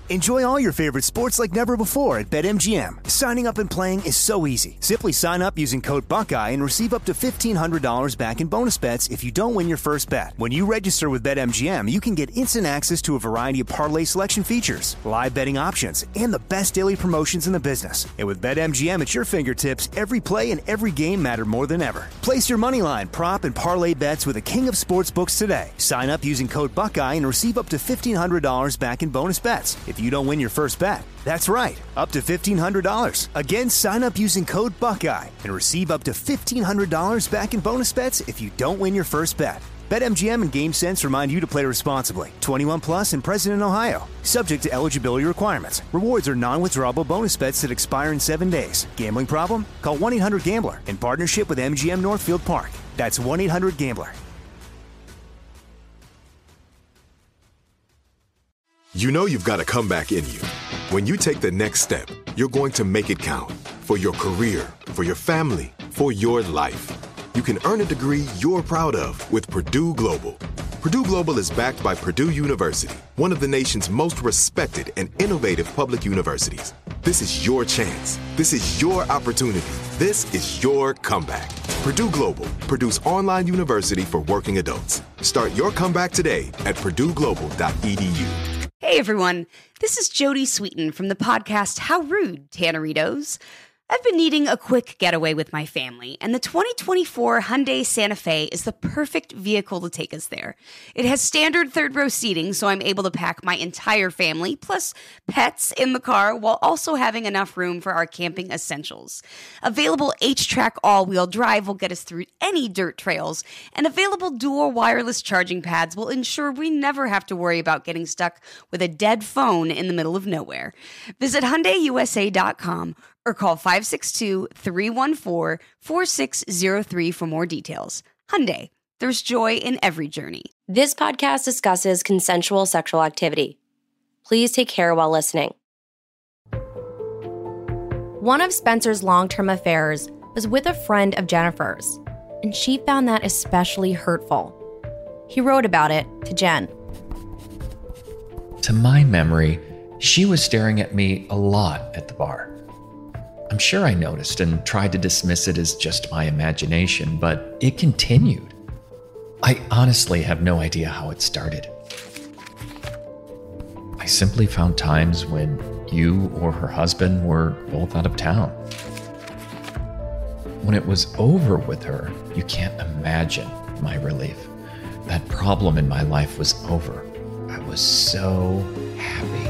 Enjoy all your favorite sports like never before at BetMGM. Signing up and playing is so easy. Simply sign up using code Buckeye and receive up to $1,500 back in bonus bets if you don't win your first bet. When you register with BetMGM, you can get instant access to a variety of parlay selection features, live betting options, and the best daily promotions in the business. And with BetMGM at your fingertips, every play and every game matter more than ever. Place your moneyline, prop, and parlay bets with the king of sportsbooks today. Sign up using code Buckeye and receive up to $1,500 back in bonus bets if you don't win your first bet. That's right, up to $1,500. Again, sign up using code Buckeye and receive up to $1,500 back in bonus bets if you don't win your first bet. BetMGM and GameSense remind you to play responsibly. 21 plus and present in Ohio. Subject to eligibility requirements. Rewards are non-withdrawable bonus bets that expire in 7 days. Gambling problem? Call 1-800-GAMBLER in partnership with MGM Northfield Park. That's 1-800-GAMBLER. You know you've got a comeback in you. When you take the next step, you're going to make it count. For your career, for your family, for your life. You can earn a degree you're proud of with Purdue Global. Purdue Global is backed by Purdue University, one of the nation's most respected and innovative public universities. This is your chance. This is your opportunity. This is your comeback. Purdue Global, Purdue's online university for working adults. Start your comeback today at purdueglobal.edu. Hey everyone, this is Jody Sweeten from the podcast How Rude, Tanneritos. I've been needing a quick getaway with my family, and the 2024 Hyundai Santa Fe is the perfect vehicle to take us there. It has standard third-row seating, so I'm able to pack my entire family, plus pets, in the car, while also having enough room for our camping essentials. Available H-Track all-wheel drive will get us through any dirt trails, and available dual wireless charging pads will ensure we never have to worry about getting stuck with a dead phone in the middle of nowhere. Visit HyundaiUSA.com or call 562-314-4603 for more details. Hyundai, there's joy in every journey. This podcast discusses consensual sexual activity. Please take care while listening. One of Spencer's long-term affairs was with a friend of Jennifer's, and she found that especially hurtful. He wrote about it to Jen. To my memory, she was staring at me a lot at the bar. I'm sure I noticed and tried to dismiss it as just my imagination, but it continued. I honestly have no idea how it started. I simply found times when you or her husband were both out of town. When it was over with her, you can't imagine my relief. That problem in my life was over. I was so happy.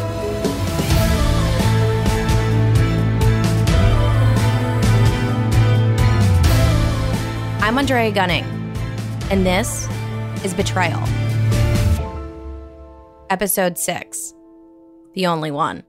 I'm Andrea Gunning, and this is Betrayal. Episode 6, The Only One.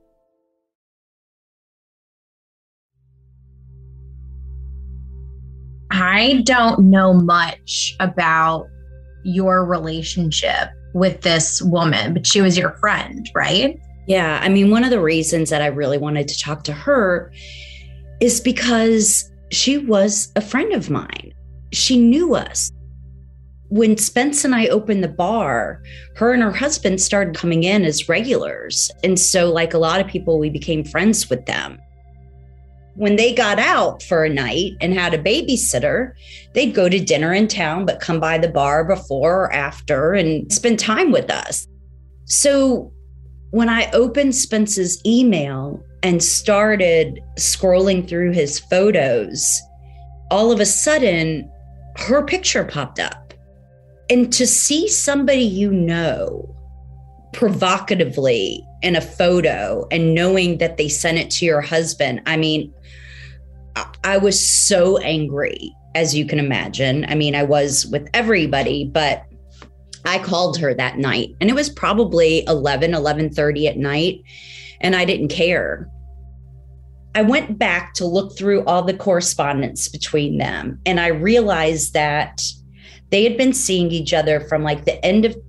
I don't know much about your relationship with this woman, but she was your friend, right? Yeah, I mean, one of the reasons that I really wanted to talk to her is because she was a friend of mine. She knew us. When Spence and I opened the bar, her and her husband started coming in as regulars. And so, like a lot of people, we became friends with them. When they got out for a night and had a babysitter, they'd go to dinner in town, but come by the bar before or after and spend time with us. So when I opened Spence's email and started scrolling through his photos, all of a sudden, her picture popped up. And to see somebody you know provocatively in a photo and knowing that they sent it to your husband, I mean, I was so angry, as you can imagine. I mean, I was with everybody, but I called her that night, and it was probably 11:30 at night, and I didn't care. I went back to look through all the correspondence between them, and I realized that they had been seeing each other from like the end of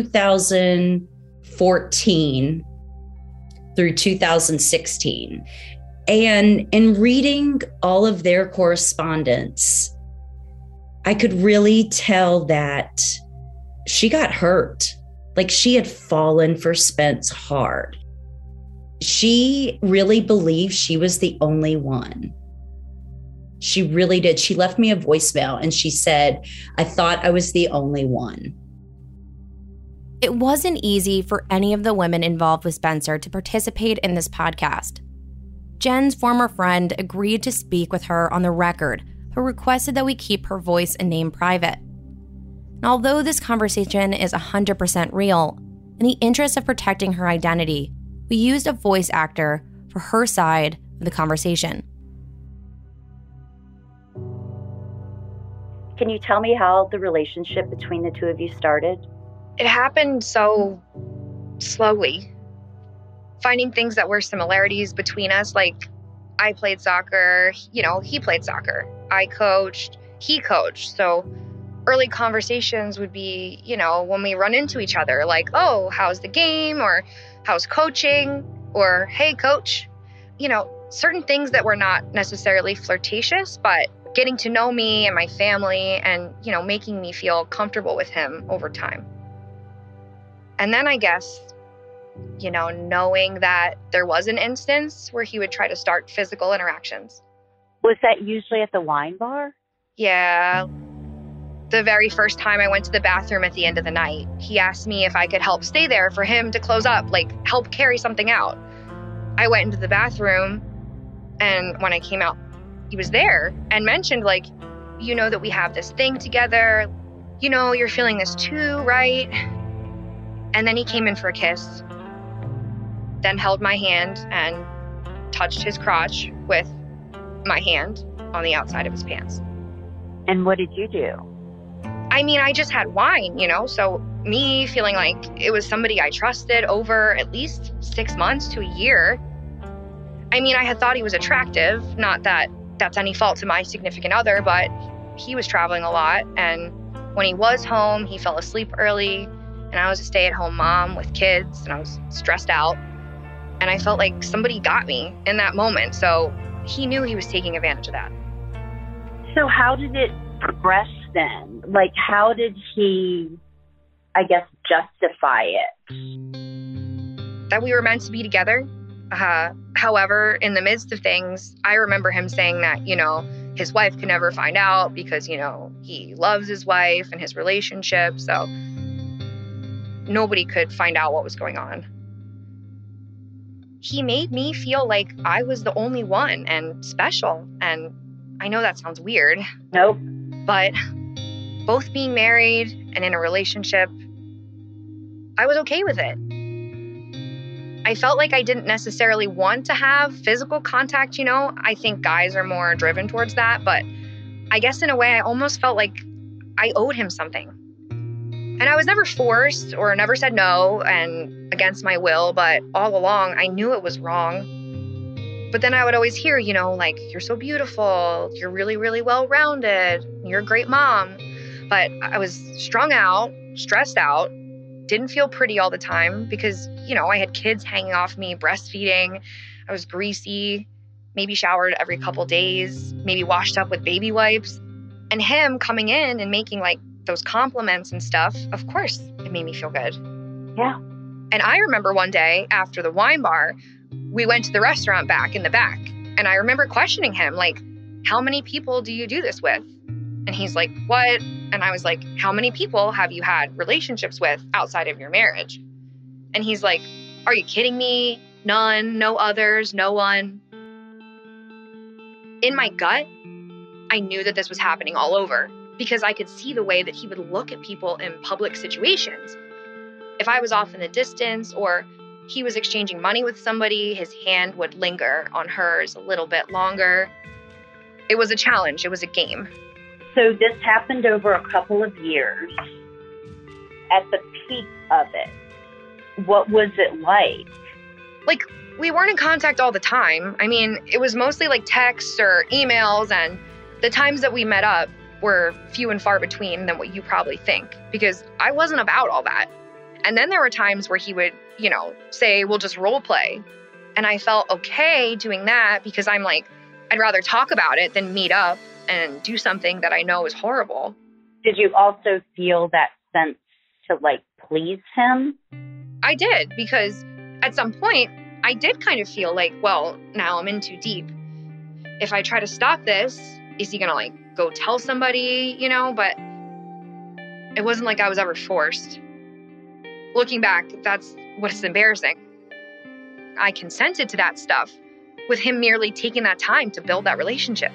2014 through 2016. And in reading all of their correspondence, I could really tell that she got hurt. Like she had fallen for Spence hard. She really believed she was the only one. She really did. She left me a voicemail and she said, I thought I was the only one. It wasn't easy for any of the women involved with Spencer to participate in this podcast. Jen's former friend agreed to speak with her on the record, but requested that we keep her voice and name private. And although this conversation is 100% real, in the interest of protecting her identity, we used a voice actor for her side of the conversation. Can you tell me how the relationship between the two of you started? It happened so slowly. Finding things that were similarities between us, like I played soccer, he played soccer. I coached, he coached. So early conversations would be, when we run into each other, like, oh, how's the game? Or how's coaching? Or, hey, coach. Certain things that were not necessarily flirtatious, but getting to know me and my family and, making me feel comfortable with him over time. And then I guess, knowing that there was an instance where he would try to start physical interactions. Was that usually at the wine bar? Yeah. The very first time I went to the bathroom at the end of the night, he asked me if I could help stay there for him to close up, help carry something out. I went into the bathroom, and when I came out, he was there and mentioned, that we have this thing together. You're feeling this too, right? And then he came in for a kiss, then held my hand and touched his crotch with my hand on the outside of his pants. And what did you do? I just had wine, so me feeling like it was somebody I trusted over at least 6 months to a year. I had thought he was attractive, not that that's any fault to my significant other, but he was traveling a lot. And when he was home, he fell asleep early. And I was a stay-at-home mom with kids, and I was stressed out. And I felt like somebody got me in that moment. So he knew he was taking advantage of that. So how did it progress then? How did he, justify it? That we were meant to be together. However, in the midst of things, I remember him saying that, his wife could never find out because, he loves his wife and his relationship. So nobody could find out what was going on. He made me feel like I was the only one and special. And I know that sounds weird. Nope. But both being married and in a relationship, I was okay with it. I felt like I didn't necessarily want to have physical contact, I think guys are more driven towards that. But I guess in a way, I almost felt like I owed him something. And I was never forced or never said no and against my will, but all along I knew it was wrong. But then I would always hear, you're so beautiful, you're really, really well-rounded, you're a great mom. But I was strung out, stressed out, didn't feel pretty all the time because, I had kids hanging off me, breastfeeding. I was greasy, maybe showered every couple days, maybe washed up with baby wipes. And him coming in and making those compliments and stuff, of course, it made me feel good. Yeah. And I remember one day after the wine bar, we went to the restaurant back in the back. And I remember questioning him, how many people do you do this with? And he's like, what? And I was like, how many people have you had relationships with outside of your marriage? And he's like, are you kidding me? None, no others, no one. In my gut, I knew that this was happening all over because I could see the way that he would look at people in public situations. If I was off in the distance or he was exchanging money with somebody, his hand would linger on hers a little bit longer. It was a challenge. It was a game. So this happened over a couple of years. At the peak of it, what was it like? We weren't in contact all the time. It was mostly texts or emails, and the times that we met up were few and far between than what you probably think, because I wasn't about all that. And then there were times where he would, say, we'll just role play. And I felt okay doing that because I'm I'd rather talk about it than meet up and do something that I know is horrible. Did you also feel that sense to please him? I did, because at some point I did kind of feel like, well, now I'm in too deep. If I try to stop this, is he going to like go tell somebody, you know? But it wasn't like I was ever forced. Looking back, that's what's embarrassing. I consented to that stuff with him merely taking that time to build that relationship.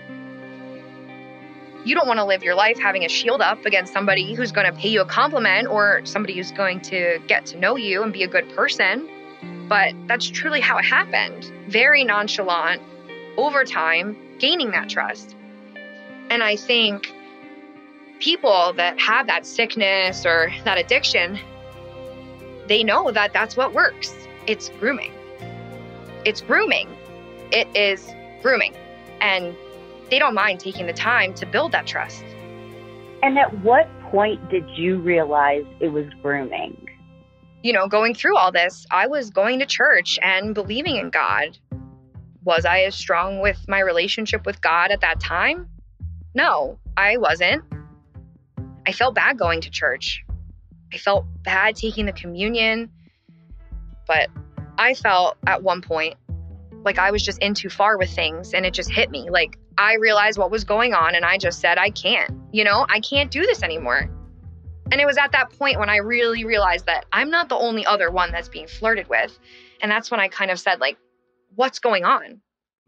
You don't want to live your life having a shield up against somebody who's going to pay you a compliment or somebody who's going to get to know you and be a good person. But that's truly how it happened. Very nonchalant, over time, gaining that trust. And I think people that have that sickness or that addiction, they know that that's what works. It's grooming. It's grooming. It is grooming. And they don't mind taking the time to build that trust. And at what point did you realize it was grooming? You know, going through all this, I was going to church and believing in God. Was I as strong with my relationship with God at that time? No, I wasn't. I felt bad going to church. I felt bad taking the communion. But I felt at one point like I was just in too far with things, and it just hit me. Like, I realized what was going on and I just said, I can't do this anymore. And it was at that point when I really realized that I'm not the only other one that's being flirted with. And that's when I kind of said, like, what's going on?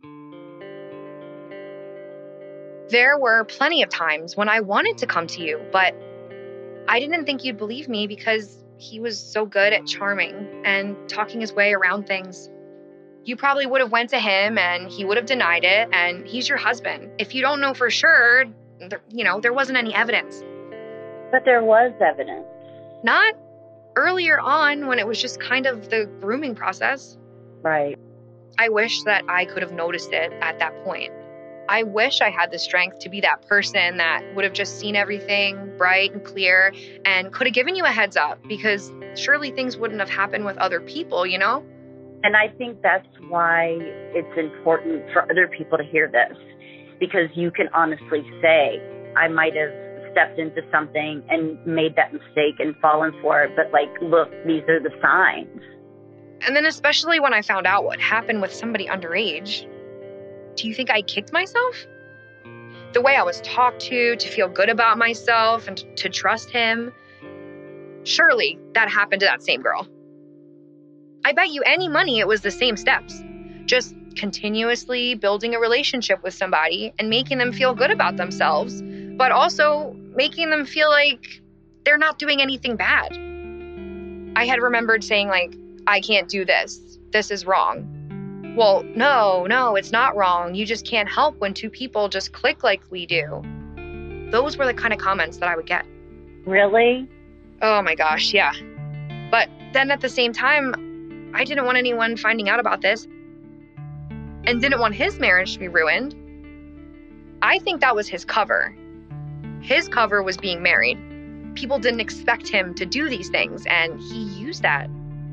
There were plenty of times when I wanted to come to you, but I didn't think you'd believe me because he was so good at charming and talking his way around things. You probably would have went to him and he would have denied it, and he's your husband. If you don't know for sure, there wasn't any evidence. But there was evidence. Not earlier on when it was just kind of the grooming process. Right. I wish that I could have noticed it at that point. I wish I had the strength to be that person that would have just seen everything bright and clear and could have given you a heads up, because surely things wouldn't have happened with other people, you know? And I think that's why it's important for other people to hear this, because you can honestly say, I might have stepped into something and made that mistake and fallen for it, but like, look, these are the signs. And then especially when I found out what happened with somebody underage, do you think I kicked myself? The way I was talked to feel good about myself and to trust him, surely that happened to that same girl. I bet you any money it was the same steps. Just continuously building a relationship with somebody and making them feel good about themselves, but also making them feel like they're not doing anything bad. I had remembered saying, like, I can't do this. This is wrong. Well, no, it's not wrong. You just can't help when two people just click like we do. Those were the kind of comments that I would get. Really? Oh my gosh, yeah. But then at the same time, I didn't want anyone finding out about this and didn't want his marriage to be ruined. I think that was his cover. His cover was being married. People didn't expect him to do these things, and he used that.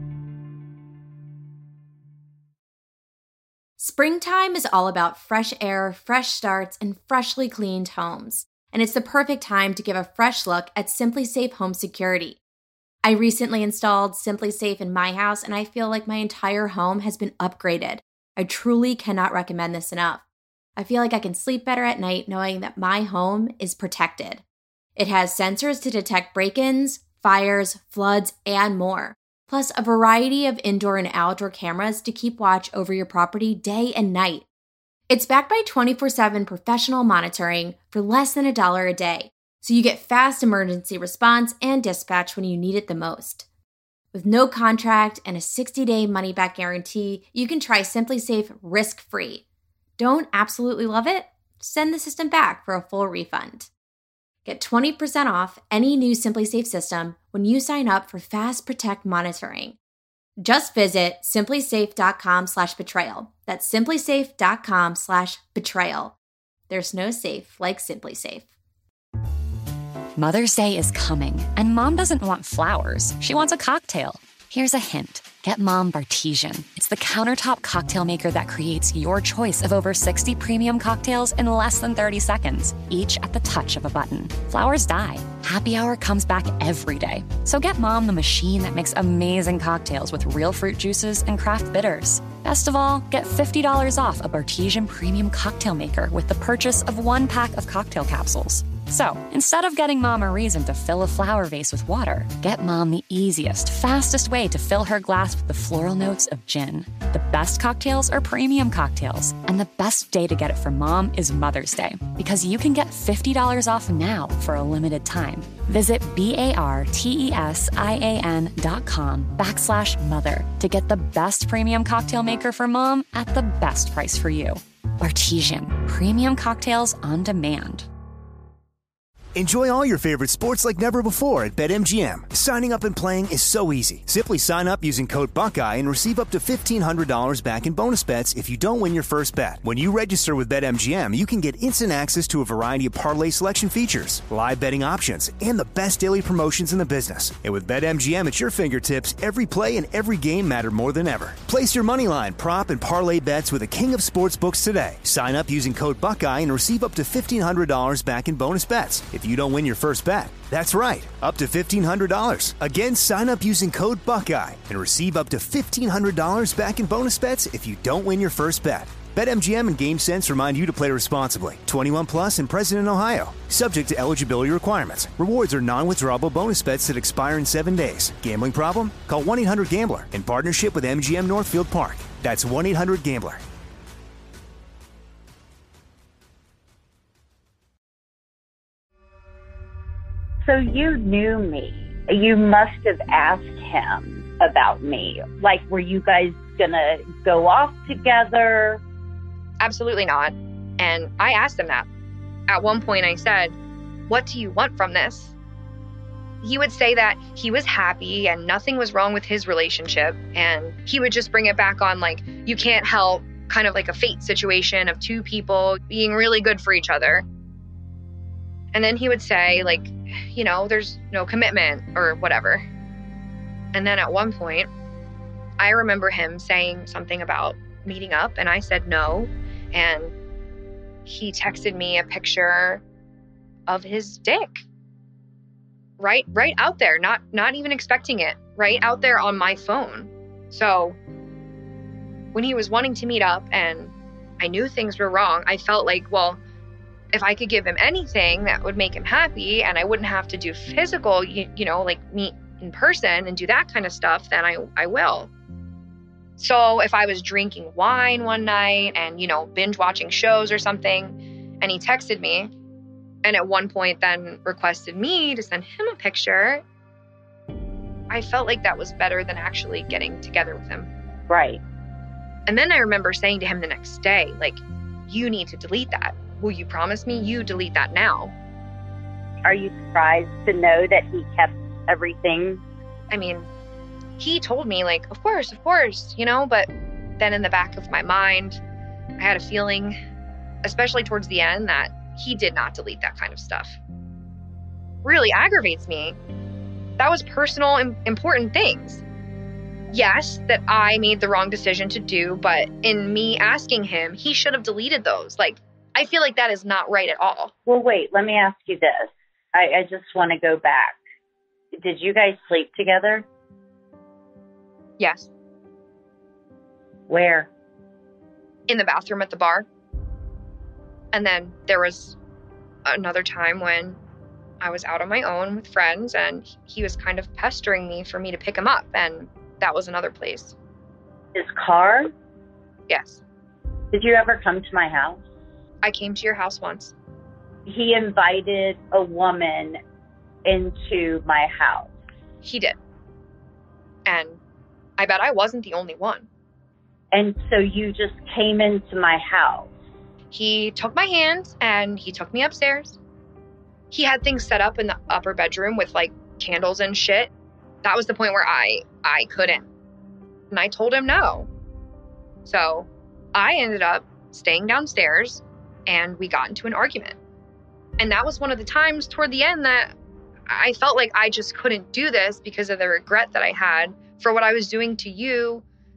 Springtime is all about fresh air, fresh starts, and freshly cleaned homes. And it's the perfect time to give a fresh look at SimpliSafe Home Security. I recently installed SimpliSafe in my house, and I feel like my entire home has been upgraded. I truly cannot recommend this enough. I feel like I can sleep better at night knowing that my home is protected. It has sensors to detect break-ins, fires, floods, and more. Plus a variety of indoor and outdoor cameras to keep watch over your property day and night. It's backed by 24/7 professional monitoring for less than $1 a day, so you get fast emergency response and dispatch when you need it the most. With no contract and a 60-day money-back guarantee, you can try SimpliSafe risk-free. Don't absolutely love it? Send the system back for a full refund. Get 20% off any new SimpliSafe system when you sign up for Fast Protect monitoring. Just visit simplysafe.com/betrayal. That's simplysafe.com/betrayal. There's no safe like SimpliSafe. Mother's Day is coming, and Mom doesn't want flowers. She wants a cocktail. Here's a hint. Get Mom Bartesian. It's It's the countertop cocktail maker that creates your choice of over 60 premium cocktails in less than 30 seconds, each at the touch of a button. Flowers die. Happy Hour comes back every day. So get Mom the machine that makes amazing cocktails with real fruit juices and craft bitters. Best of all, get $50 off a Bartesian Premium Cocktail Maker with the purchase of 1 pack of cocktail capsules. So, instead of getting Mom a reason to fill a flower vase with water, get Mom the easiest, fastest way to fill her glass with the floral notes of gin. The best cocktails are premium cocktails, and the best day to get it for Mom is Mother's Day, because you can get $50 off now for a limited time. Visit BARTESIAN.com/mother to get the best premium cocktail maker for Mom at the best price for you. Bartesian, premium cocktails on demand. Enjoy all your favorite sports like never before at BetMGM. Signing up and playing is so easy. Simply sign up using code Buckeye and receive up to $1,500 back in bonus bets if you don't win your first bet. When you register with BetMGM, you can get instant access to a variety of parlay selection features, live betting options, and the best daily promotions in the business. And with BetMGM at your fingertips, every play and every game matter more than ever. Place your moneyline, prop, and parlay bets with the king of sportsbooks today. Sign up using code Buckeye and receive up to $1,500 back in bonus bets if you don't win your first bet. That's right, up to $1,500. Again, sign up using code Buckeye and receive up to $1,500 back in bonus bets if you don't win your first bet. BetMGM and GameSense remind you to play responsibly. 21 plus and present in Ohio. Subject to eligibility requirements. Rewards are non-withdrawable bonus bets that expire in 7 days. Gambling problem? Call 1-800-GAMBLER in partnership with MGM Northfield Park. That's 1-800-GAMBLER. So you knew me. You must have asked him about me. Like, were you guys gonna go off together? Absolutely not. And I asked him that. At one point I said, "What do you want from this?" He would say that he was happy and nothing was wrong with his relationship. And he would just bring it back on like, you can't help, kind of like a fate situation of two people being really good for each other. And then he would say like, you know, there's no commitment or whatever. And then at one point, I remember him saying something about meeting up, and I said no. And he texted me a picture of his dick. Right out there, not even expecting it, right out there on my phone. So when he was wanting to meet up and I knew things were wrong, I felt like, well, if I could give him anything that would make him happy and I wouldn't have to do physical, you know, like meet in person and do that kind of stuff, then I will. So if I was drinking wine one night and, you know, binge watching shows or something, and he texted me and at one point then requested me to send him a picture, I felt like that was better than actually getting together with him. Right. And then I remember saying to him the next day, like, you need to delete that. Will you promise me you delete that now? Are you surprised to know that he kept everything? I mean, he told me like, of course, you know, but then in the back of my mind, I had a feeling, especially towards the end, that he did not delete that kind of stuff. Really aggravates me. That was personal, important things. Yes, that I made the wrong decision to do, but in me asking him, he should have deleted those. Like, I feel like that is not right at all. Well, wait, let me ask you this. I just want to go back. Did you guys sleep together? Yes. Where? In the bathroom at the bar. And then there was another time when I was out on my own with friends and he was kind of pestering me for me to pick him up. And that was another place. His car? Yes. Did you ever come to my house? I came to your house once. He invited a woman into my house. He did. And I bet I wasn't the only one. And so you just came into my house? He took my hand and he took me upstairs. He had things set up in the upper bedroom with like candles and shit. That was the point where I couldn't. And I told him no. So I ended up staying downstairs and we got into an argument. And that was one of the times toward the end that I felt like I just couldn't do this because of the regret that I had for what I was doing to you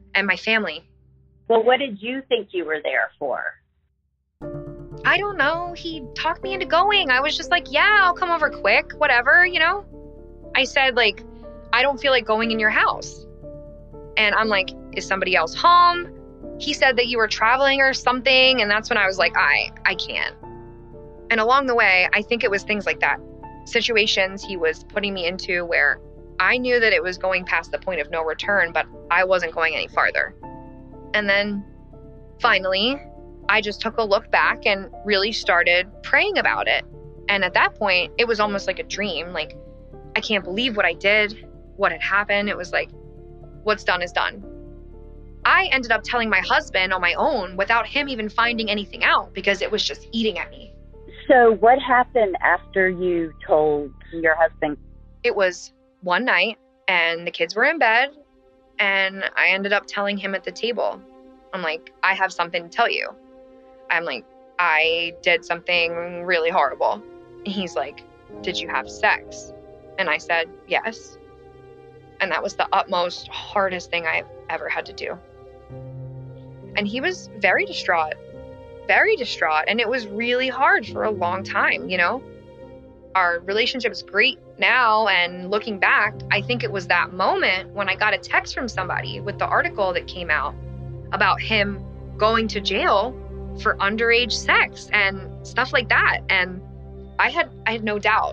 and my family. Well, what did you think you were there for? I don't know. He talked me into going. I was just like, yeah, I'll come over quick, whatever, you know? I said, like, I don't feel like going in your house. And I'm like, is somebody else home? He said that you were traveling or something. And that's when I was like, I can't. And along the way, I think it was things like that. Situations he was putting me into where I knew that it was going past the point of no return, but I wasn't going any farther. And then finally, I just took a look back and really started praying about it. And at that point, it was almost like a dream. Like, I can't believe what I did, what had happened. It was like, what's done is done. I ended up telling my husband on my own without him even finding anything out because it was just eating at me. So what happened after you told your husband? It was one night and the kids were in bed and I ended up telling him at the table. I'm like, I have something to tell you. I'm like, I did something really horrible. And he's like, did you have sex? And I said, yes. And that was the utmost hardest thing I've ever had to do. And he was very distraught. And it was really hard for a long time, you know? Our relationship is great now. And looking back, I think it was that moment when I got a text from somebody with the article that came out about him going to jail for underage sex and stuff like that. And I had no doubt.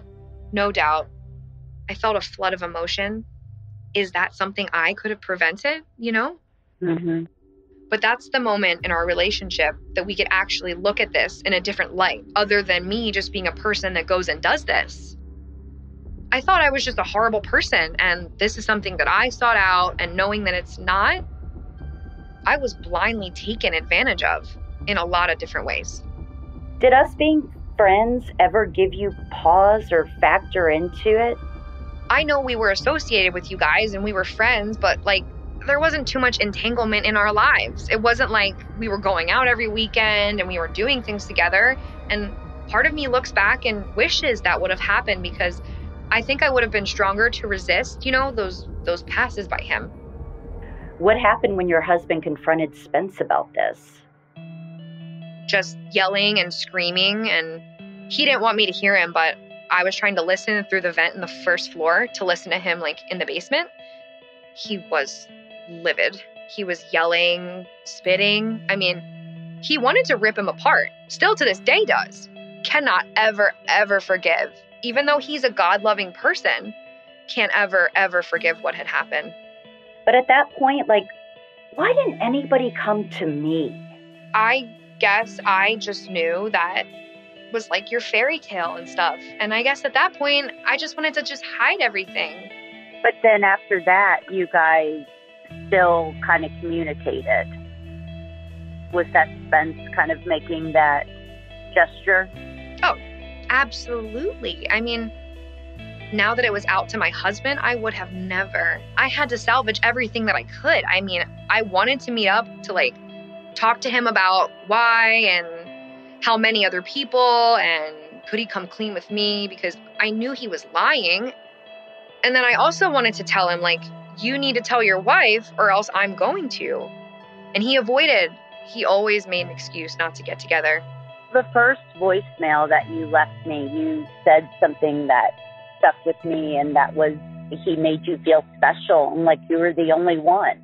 I felt a flood of emotion. Is that something I could have prevented, you know? Mm-hmm. But that's the moment in our relationship that we could actually look at this in a different light, other than me just being a person that goes and does this. I thought I was just a horrible person, and this is something that I sought out, and knowing that it's not, I was blindly taken advantage of in a lot of different ways. Did us being friends ever give you pause or factor into it? I know we were associated with you guys and we were friends, but like, there wasn't too much entanglement in our lives. It wasn't like we were going out every weekend and we were doing things together. And part of me looks back and wishes that would have happened because I think I would have been stronger to resist, you know, those passes by him. What happened when your husband confronted Spence about this? Just yelling and screaming, and he didn't want me to hear him, but I was trying to listen through the vent in the first floor to listen to him like in the basement. He was livid. He was yelling, spitting. I mean, he wanted to rip him apart. Still to this day does. Cannot ever, ever forgive. Even though he's a God-loving person, can't ever, ever forgive what had happened. But at that point, like, why didn't anybody come to me? I guess I just knew that it was like your fairy tale and stuff. And I guess at that point, I just wanted to just hide everything. But then after that, you guys still kind of communicated. Was that Spence kind of making that gesture? Oh, absolutely. I mean, now that it was out to my husband, I would have never. I had to salvage everything that I could. I mean, I wanted to meet up to like talk to him about why and how many other people and could he come clean with me because I knew he was lying. And then I also wanted to tell him, like, you need to tell your wife or else I'm going to. And he avoided. He always made an excuse not to get together. The first voicemail that you left me, you said something that stuck with me, and that was he made you feel special and like you were the only one.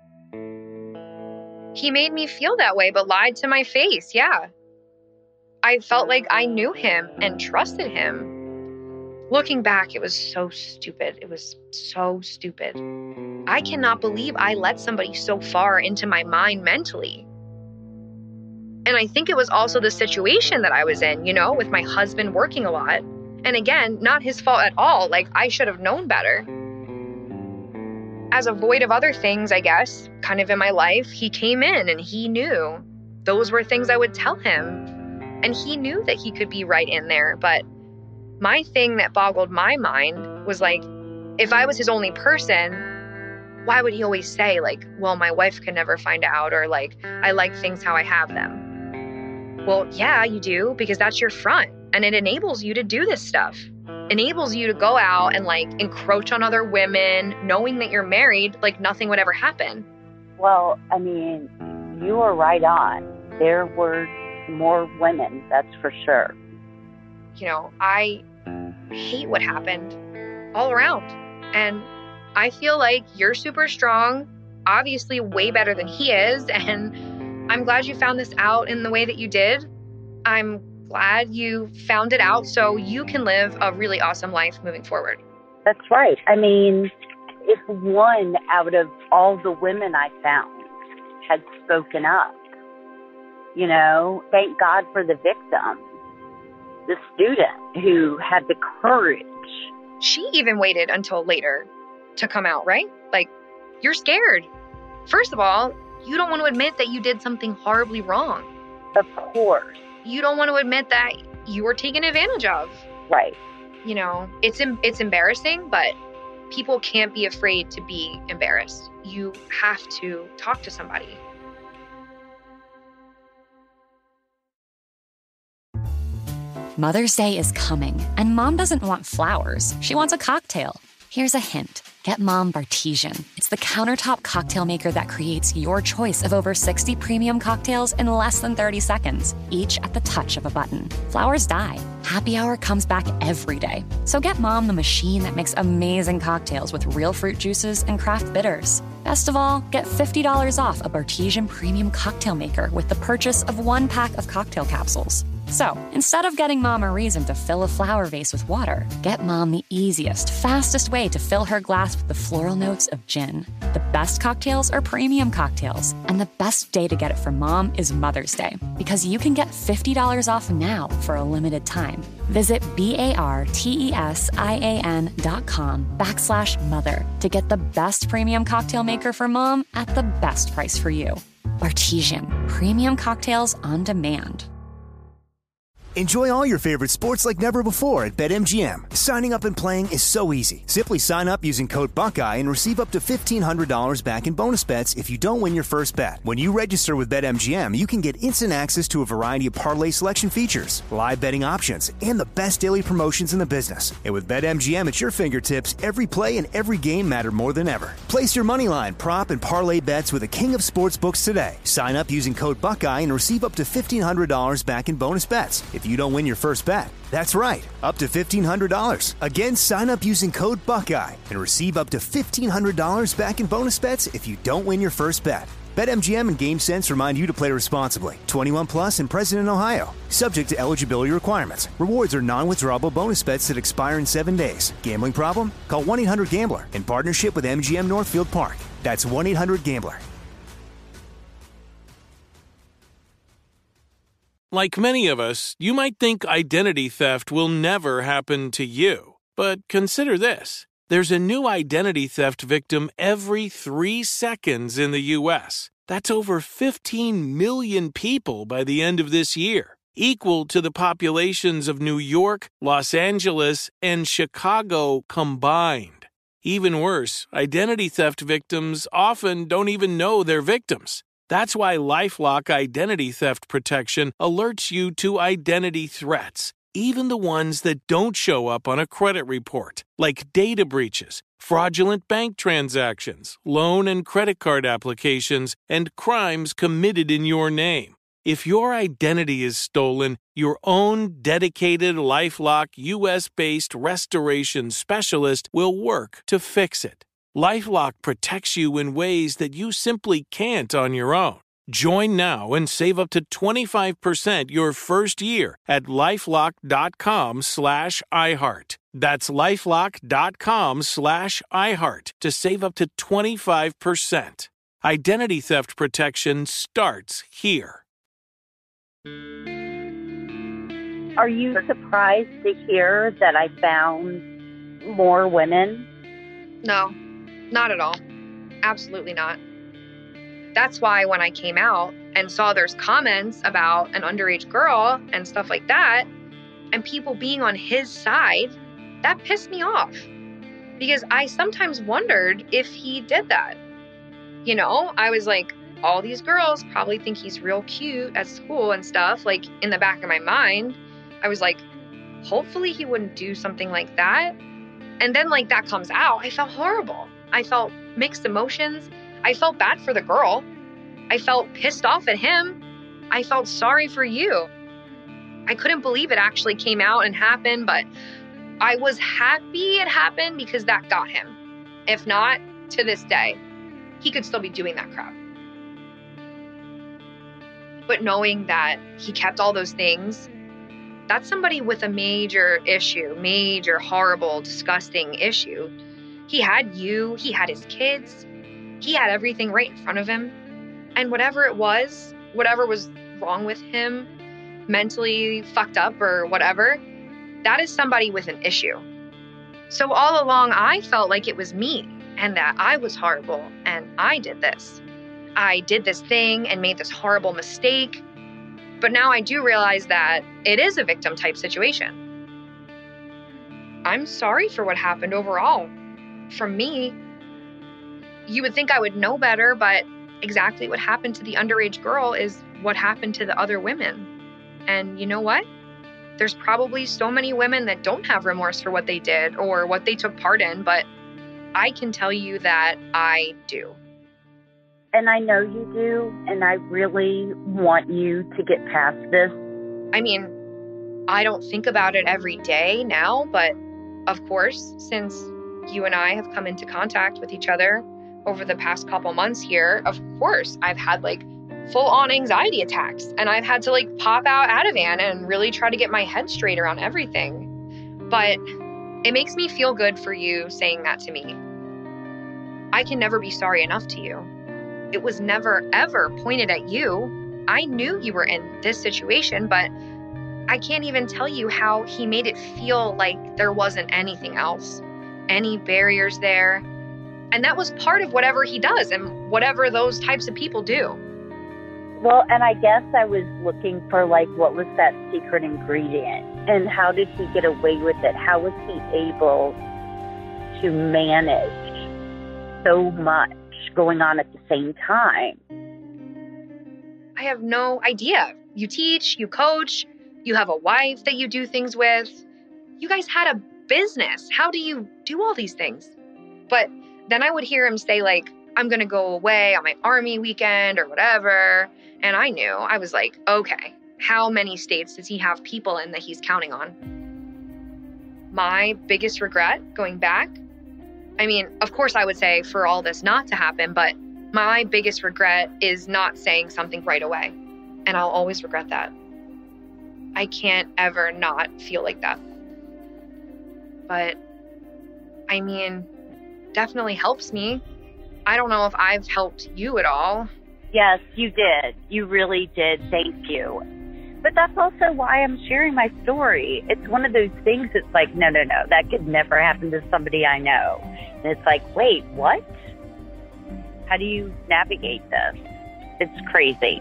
He made me feel that way, but lied to my face, yeah. I felt like I knew him and trusted him. Looking back, it was so stupid. It was so stupid. I cannot believe I let somebody so far into my mind mentally. And I think it was also the situation that I was in, you know, with my husband working a lot. And again, not his fault at all. Like, I should have known better. As a void of other things, I guess, kind of in my life, he came in and he knew those were things I would tell him. And he knew that he could be right in there. But my thing that boggled my mind was like, if I was his only person, why would he always say like, well, my wife can never find out, or like, I like things how I have them? Well, yeah, you do, because that's your front. And it enables you to do this stuff. Enables you to go out and like encroach on other women, knowing that you're married, like nothing would ever happen. Well, I mean, you are right on. There were more women, that's for sure. You know, I hate what happened all around. And I feel like you're super strong, obviously way better than he is. And I'm glad you found this out in the way that you did. I'm glad you found it out so you can live a really awesome life moving forward. That's right. I mean, if one out of all the women I found had spoken up, you know, thank God for the victim, the student who had the courage. She even waited until later to come out, right? Like, you're scared. First of all, you don't want to admit that you did something horribly wrong. Of course. You don't want to admit that you were taken advantage of. Right. You know, it's embarrassing, but people can't be afraid to be embarrassed. You have to talk to somebody. Mother's Day is coming, and Mom doesn't want flowers. She wants a cocktail. Here's a hint. Get Mom Bartesian. It's the countertop cocktail maker that creates your choice of over 60 premium cocktails in less than 30 seconds, each at the touch of a button. Flowers die. Happy hour comes back every day. So get Mom the machine that makes amazing cocktails with real fruit juices and craft bitters. Best of all, get $50 off a Bartesian premium cocktail maker with the purchase of 1 pack of cocktail capsules. So, instead of getting Mom a reason to fill a flower vase with water, get Mom the easiest, fastest way to fill her glass with the floral notes of gin. The best cocktails are premium cocktails, and the best day to get it for Mom is Mother's Day, because you can get $50 off now for a limited time. Visit BARTESIAN.com/mother to get the best premium cocktail maker for Mom at the best price for you. Bartesian, premium cocktails on demand. Enjoy all your favorite sports like never before at BetMGM. Signing up and playing is so easy. Simply sign up using code Buckeye and receive up to $1,500 back in bonus bets if you don't win your first bet. When you register with BetMGM, you can get instant access to a variety of parlay selection features, live betting options, and the best daily promotions in the business. And with BetMGM at your fingertips, every play and every game matter more than ever. Place your moneyline, prop, and parlay bets with the king of sportsbooks today. Sign up using code Buckeye and receive up to $1,500 back in bonus bets if you don't win your first bet. That's right, up to $1,500. Again, sign up using code Buckeye and receive up to $1,500 back in bonus bets if you don't win your first bet. BetMGM and GameSense remind you to play responsibly. 21 plus and present in Ohio. Subject to eligibility requirements. Rewards are non-withdrawable bonus bets that expire in 7 days. Gambling problem? Call 1-800-GAMBLER in partnership with MGM Northfield Park. That's 1-800-GAMBLER. Like many of us, you might think identity theft will never happen to you. But consider this. There's a new identity theft victim every 3 seconds in the U.S. That's over 15 million people by the end of this year, equal to the populations of New York, Los Angeles, and Chicago combined. Even worse, identity theft victims often don't even know they're victims. That's why LifeLock Identity Theft Protection alerts you to identity threats, even the ones that don't show up on a credit report, like data breaches, fraudulent bank transactions, loan and credit card applications, and crimes committed in your name. If your identity is stolen, your own dedicated LifeLock US-based restoration specialist will work to fix it. LifeLock protects you in ways that you simply can't on your own. Join now and save up to 25% your first year at LifeLock.com/iHeart. That's LifeLock.com/iHeart to save up to 25%. Identity theft protection starts here. Are you surprised to hear that I found more women? No. Not at all. Absolutely not. That's why when I came out and saw there's comments about an underage girl and stuff like that, and people being on his side, that pissed me off. Because I sometimes wondered if he did that. You know, I was like, all these girls probably think he's real cute at school and stuff. Like, in the back of my mind, I was like, hopefully he wouldn't do something like that. And then, like, that comes out, I felt horrible. I felt mixed emotions. I felt bad for the girl. I felt pissed off at him. I felt sorry for you. I couldn't believe it actually came out and happened, but I was happy it happened because that got him. If not, to this day, he could still be doing that crap. But knowing that he kept all those things, that's somebody with a major issue, major, horrible, disgusting issue. He had you, he had his kids, he had everything right in front of him. And whatever was wrong with him, mentally fucked up or whatever, that is somebody with an issue. So all along, I felt like it was me and that I was horrible and I did this. I did this thing and made this horrible mistake. But now I do realize that it is a victim type situation. I'm sorry for what happened overall. From me, you would think I would know better, but exactly what happened to the underage girl is what happened to the other women. And you know what? There's probably so many women that don't have remorse for what they did or what they took part in, but I can tell you that I do. And I know you do, and I really want you to get past this. I mean, I don't think about it every day now, but of course, since you and I have come into contact with each other over the past couple months here, of course, I've had like full-on anxiety attacks, and I've had to like pop out Ativan and really try to get my head straight around everything. But it makes me feel good for you saying that to me. I can never be sorry enough to you. It was never, ever pointed at you. I knew you were in this situation, but I can't even tell you how he made it feel like there wasn't anything else, any barriers there. And that was part of whatever he does and whatever those types of people do. Well, and I guess I was looking for like, what was that secret ingredient and how did he get away with it? How was he able to manage so much going on at the same time? I have no idea. You teach, you coach, you have a wife that you do things with. You guys had a business. How do you do all these things? But then I would hear him say like, I'm going to go away on my army weekend or whatever. And I knew, I was like, okay, how many states does he have people in that he's counting on? My biggest regret going back, I mean, of course I would say for all this not to happen, but my biggest regret is not saying something right away. And I'll always regret that. I can't ever not feel like that. But I mean, definitely helps me. I don't know if I've helped you at all. Yes, you did. You really did. Thank you. But that's also why I'm sharing my story. It's one of those things that's like, no, that could never happen to somebody I know. And it's like, wait, what? How do you navigate this? It's crazy.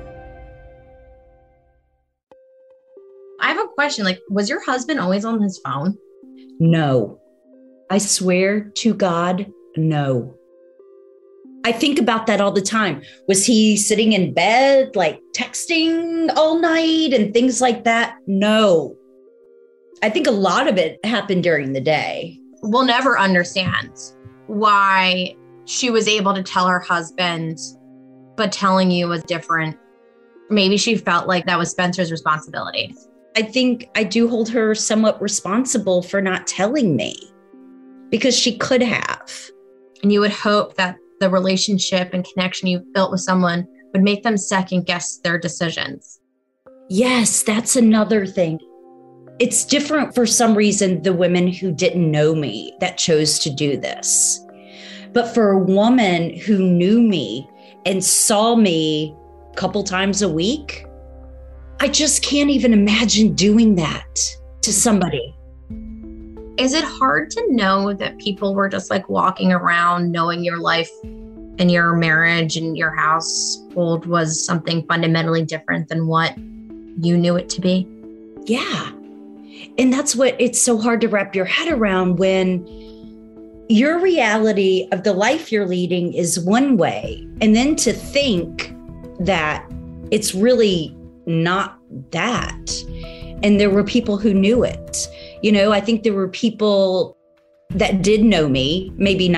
I have a question. Like, was your husband always on his phone? No. I swear to God, no. I think about that all the time. Was he sitting in bed, like texting all night and things like that? No. I think a lot of it happened during the day. We'll never understand why she was able to tell her husband, but telling you was different. Maybe she felt like that was Spencer's responsibility. I think I do hold her somewhat responsible for not telling me because she could have. And you would hope that the relationship and connection you've built with someone would make them second guess their decisions. Yes, that's another thing. It's different for some reason, the women who didn't know me that chose to do this. But for a woman who knew me and saw me a couple times a week, I just can't even imagine doing that to somebody. Is it hard to know that people were just like walking around knowing your life and your marriage and your household was something fundamentally different than what you knew it to be? Yeah. And that's what it's so hard to wrap your head around when your reality of the life you're leading is one way. And then to think that it's really not that. And there were people who knew it. You know, I think there were people that did know me, maybe not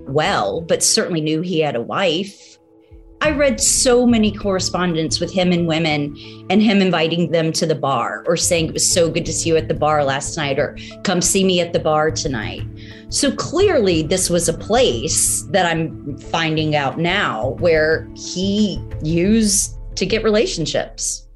well, but certainly knew he had a wife. I read so many correspondence with him and women, and him inviting them to the bar or saying it was so good to see you at the bar last night, or come see me at the bar tonight. So clearly this was a place that I'm finding out now where he used to get relationships.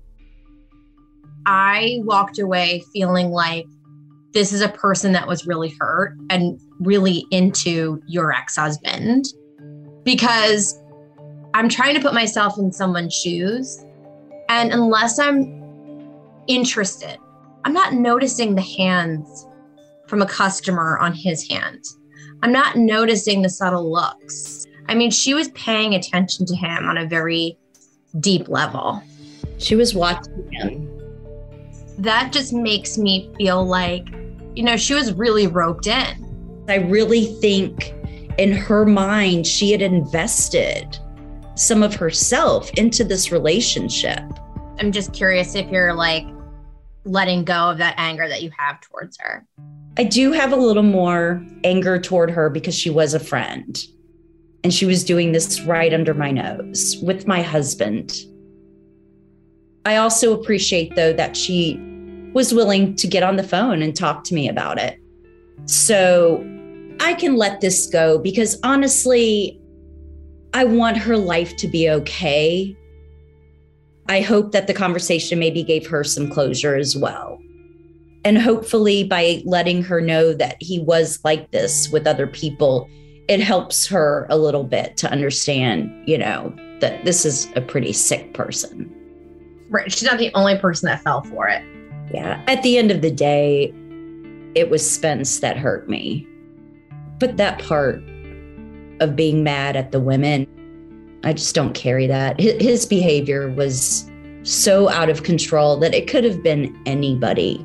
I walked away feeling like this is a person that was really hurt and really into your ex-husband, because I'm trying to put myself in someone's shoes. And unless I'm interested, I'm not noticing the hands from a customer on his hand. I'm not noticing the subtle looks. I mean, she was paying attention to him on a very deep level. She was watching him. That just makes me feel like, she was really roped in. I really think in her mind, she had invested some of herself into this relationship. I'm just curious if you're like letting go of that anger that you have towards her. I do have a little more anger toward her because she was a friend and she was doing this right under my nose with my husband. I also appreciate, though, that she was willing to get on the phone and talk to me about it. So I can let this go because honestly, I want her life to be okay. I hope that the conversation maybe gave her some closure as well. And hopefully by letting her know that he was like this with other people, it helps her a little bit to understand, that this is a pretty sick person. Right. She's not the only person that fell for it. Yeah. At the end of the day, it was Spence that hurt me. But that part of being mad at the women, I just don't carry that. His behavior was so out of control that it could have been anybody.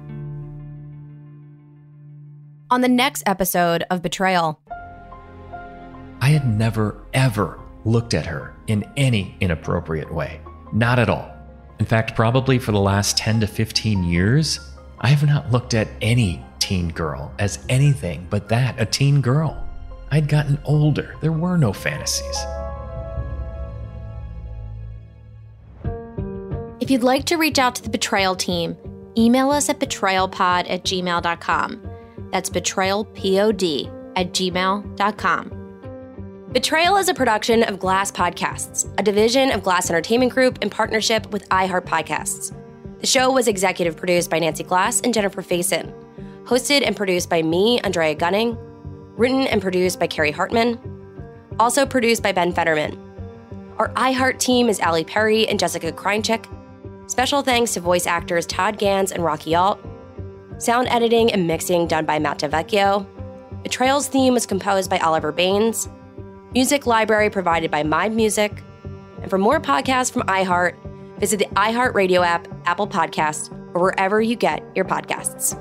On the next episode of Betrayal. I had never, ever looked at her in any inappropriate way. Not at all. In fact, probably for the last 10 to 15 years, I have not looked at any teen girl as anything but that, a teen girl. I'd gotten older. There were no fantasies. If you'd like to reach out to the Betrayal team, email us at betrayalpod@gmail.com. That's betrayalpod@gmail.com. Betrayal is a production of Glass Podcasts, a division of Glass Entertainment Group in partnership with iHeart Podcasts. The show was executive produced by Nancy Glass and Jennifer Faison, hosted and produced by me, Andrea Gunning, written and produced by Carrie Hartman, also produced by Ben Fetterman. Our iHeart team is Allie Perry and Jessica Kreinchik. Special thanks to voice actors Todd Gans and Rocky Alt. Sound editing and mixing done by Matt DeVecchio. Betrayal's theme was composed by Oliver Baines. Music library provided by My Music. And for more podcasts from iHeart, visit the iHeart Radio app, Apple Podcasts, or wherever you get your podcasts.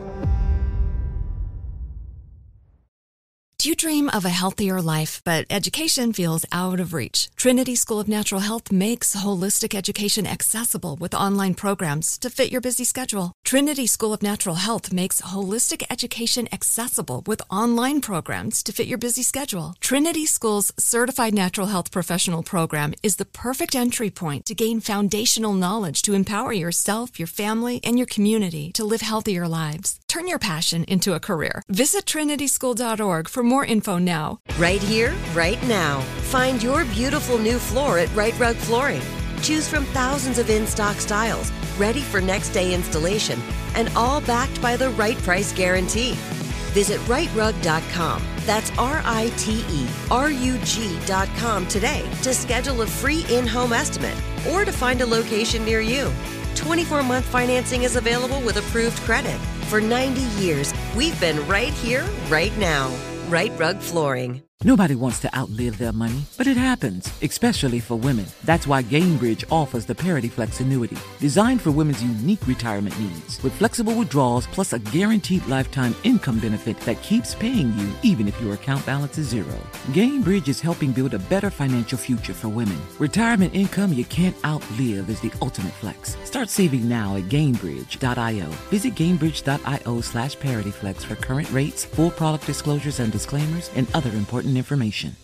Do you dream of a healthier life, but education feels out of reach? Trinity School of Natural Health makes holistic education accessible with online programs to fit your busy schedule. Trinity School of Natural Health makes holistic education accessible with online programs to fit your busy schedule. Trinity School's Certified Natural Health Professional Program is the perfect entry point to gain foundational knowledge to empower yourself, your family, and your community to live healthier lives. Turn your passion into a career. Visit trinityschool.org for more info now. Right here, right now. Find your beautiful new floor at Right Rug Flooring. Choose from thousands of in-stock styles, ready for next day installation, and all backed by the right price guarantee. Visit rightrug.com. That's RITERUG.com today to schedule a free in-home estimate or to find a location near you. 24-month financing is available with approved credit. For 90 years, we've been right here, right now. Right Rug Flooring. Nobody wants to outlive their money, but it happens, especially for women. That's why Gainbridge offers the Parity Flex annuity, designed for women's unique retirement needs, with flexible withdrawals plus a guaranteed lifetime income benefit that keeps paying you even if your account balance is zero. Gainbridge is helping build a better financial future for women. Retirement income you can't outlive is the ultimate flex. Start saving now at Gainbridge.io. Visit Gainbridge.io/ParityFlex for current rates, full product disclosures and disclaimers, and other important information.